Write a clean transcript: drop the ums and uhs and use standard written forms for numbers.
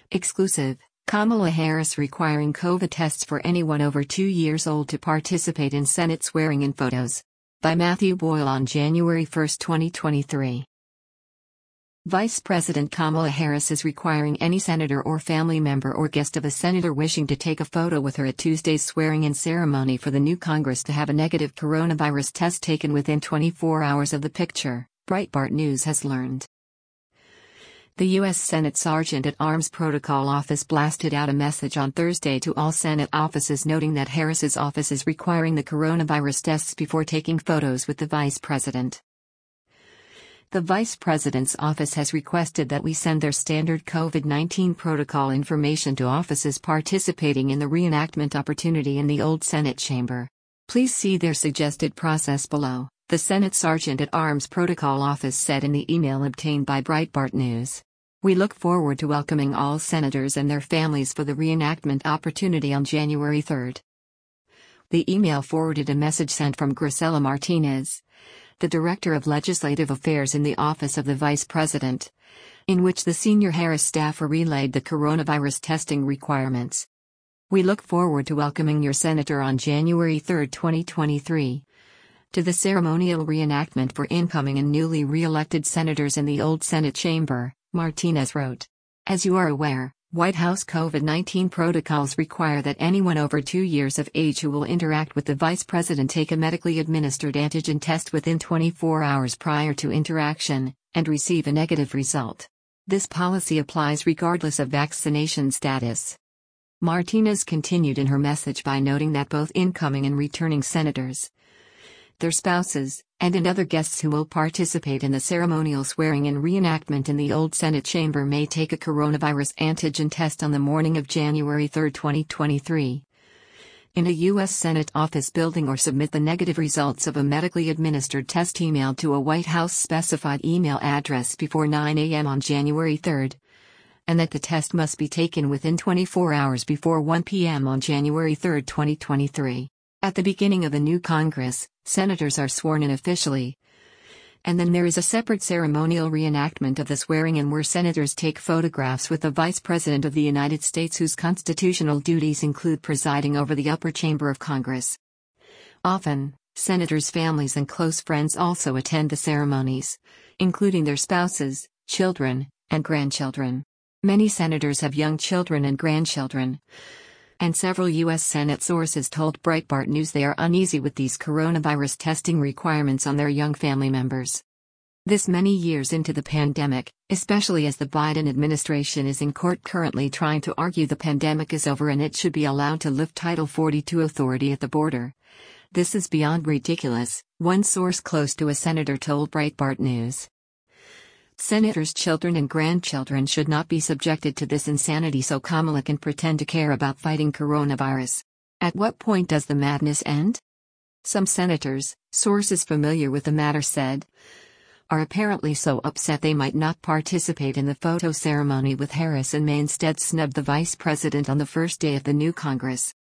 Exclusive: Kamala Harris requiring COVID tests for anyone over 2 years old to participate in Senate swearing-in photos. By Matthew Boyle on January 1, 2023. Vice President Kamala Harris is requiring any senator or family member or guest of a senator wishing to take a photo with her at Tuesday's swearing-in ceremony for the new Congress to have a negative coronavirus test taken within 24 hours of the picture, Breitbart News has learned. The U.S. Senate Sergeant-at-Arms Protocol Office blasted out a message on Thursday to all Senate offices noting that Harris's office is requiring the coronavirus tests before taking photos with the Vice President. The Vice President's office has requested that we send their standard COVID-19 protocol information to offices participating in the reenactment opportunity in the old Senate chamber. Please see their suggested process below, the Senate Sergeant-at-Arms Protocol Office said in the email obtained by Breitbart News. We look forward to welcoming all senators and their families for the reenactment opportunity on January 3. The email forwarded a message sent from Griselda Martinez, the Director of Legislative Affairs in the Office of the Vice President, in which the senior Harris staffer relayed the coronavirus testing requirements. We look forward to welcoming your senator on January 3, 2023, to the ceremonial reenactment for incoming and newly re-elected senators in the old Senate chamber, Martinez wrote. As you are aware, White House COVID-19 protocols require that anyone over 2 years of age who will interact with the Vice President take a medically administered antigen test within 24 hours prior to interaction, and receive a negative result. This policy applies regardless of vaccination status. Martinez continued in her message by noting that both incoming and returning senators, their spouses, and other guests who will participate in the ceremonial swearing-in reenactment in the old Senate chamber may take a coronavirus antigen test on the morning of January 3, 2023, in a U.S. Senate office building or submit the negative results of a medically administered test emailed to a White House-specified email address before 9 a.m. on January 3, and that the test must be taken within 24 hours before 1 p.m. on January 3, 2023. At the beginning of the new Congress, senators are sworn in officially, and then there is a separate ceremonial reenactment of the swearing-in where senators take photographs with the Vice President of the United States whose constitutional duties include presiding over the upper chamber of Congress. Often, senators' families and close friends also attend the ceremonies, including their spouses, children, and grandchildren. Many senators have young children and grandchildren, and several U.S. Senate sources told Breitbart News they are uneasy with these coronavirus testing requirements on their young family members. This many years into the pandemic, especially as the Biden administration is in court currently trying to argue the pandemic is over and it should be allowed to lift Title 42 authority at the border. This is beyond ridiculous, one source close to a senator told Breitbart News. Senators' children and grandchildren should not be subjected to this insanity so Kamala can pretend to care about fighting coronavirus. At what point does the madness end? Some senators, sources familiar with the matter said, are apparently so upset they might not participate in the photo ceremony with Harris and may instead snub the Vice President on the first day of the new Congress.